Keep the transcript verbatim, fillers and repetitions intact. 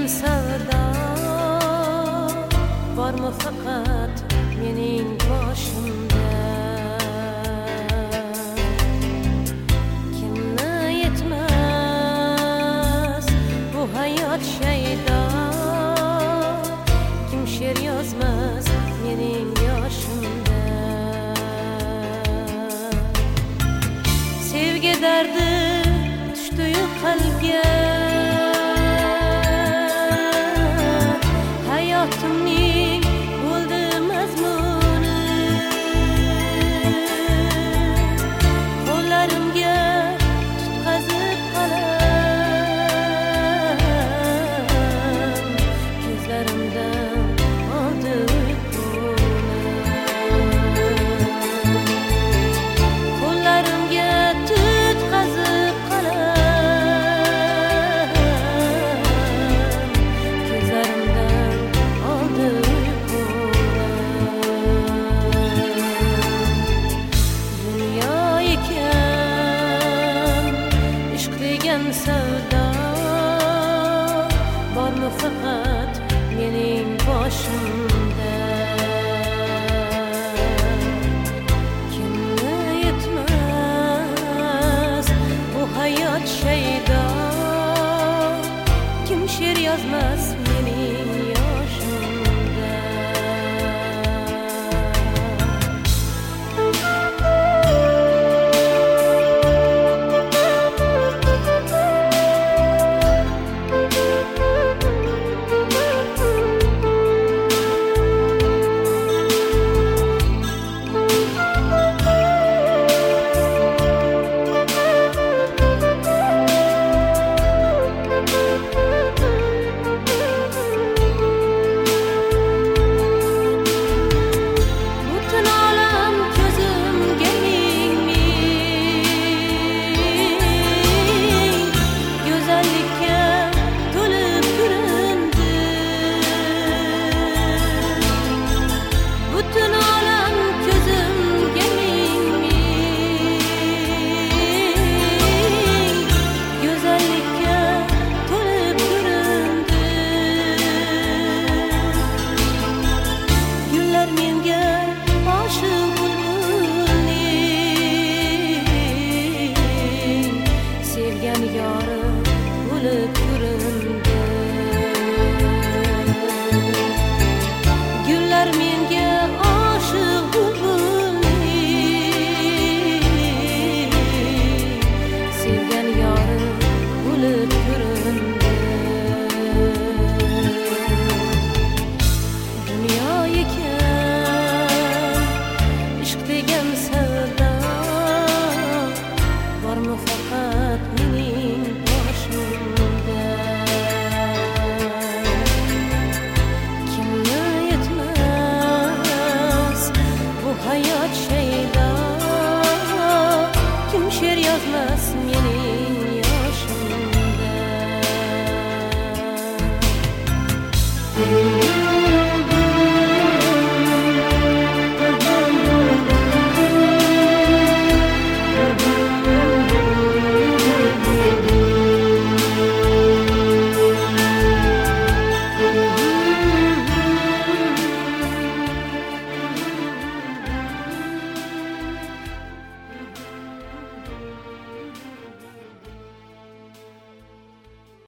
savdo bormi faqat mening boshimda? Kimni yetmas bu hayot shaydo, kim she'r yozmas mening yoshimda? Sevgi dardi tushdi-yu qalbga, hayotimning bo'ldi mazmuni. Qo'llarimga tutqazib qalam, ko'zlarimdan oldi uyquni. Qo'llarimga tutqazib qalam, ko'zlarimdan oldi uyquni. Dunyo ekan ishq degan savdo bormi faqat mening boshimda? Kimni yetmas bu hayot shaydo, kim she'r yozmas mening yoshimda? Butun olam ko'zimga ming-ming go'zallikka to'lib ko'rindi. Butun olam ko'zimga ming-ming go'zallikka to'lib ko'rindi. Gullar menga oshiq bulbulning sevgan yori bo'lib ko'rindi.